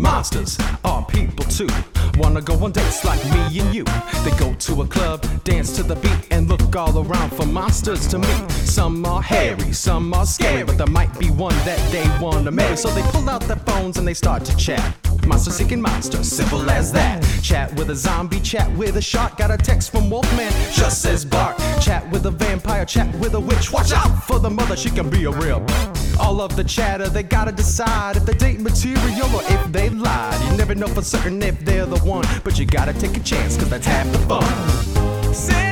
Monsters are people too. Wanna go on dates like me and you. They go to a club, dance to the beat, and look all around for monsters to meet. Some are hairy, some are scary, but there might be one that they wanna marry. So they pull out their phones and they start to chat. Monster seeking monster, simple as that. Chat with a zombie, chat with a shark. Got a text from Wolfman, just says bark. Chat with a vampire, chat with a witch. Watch out for the mother, she can be a real. All of the chatter, they gotta decide if they date material or if they lied. You never know for certain if they're the one, but you gotta take a chance, cause that's half the fun.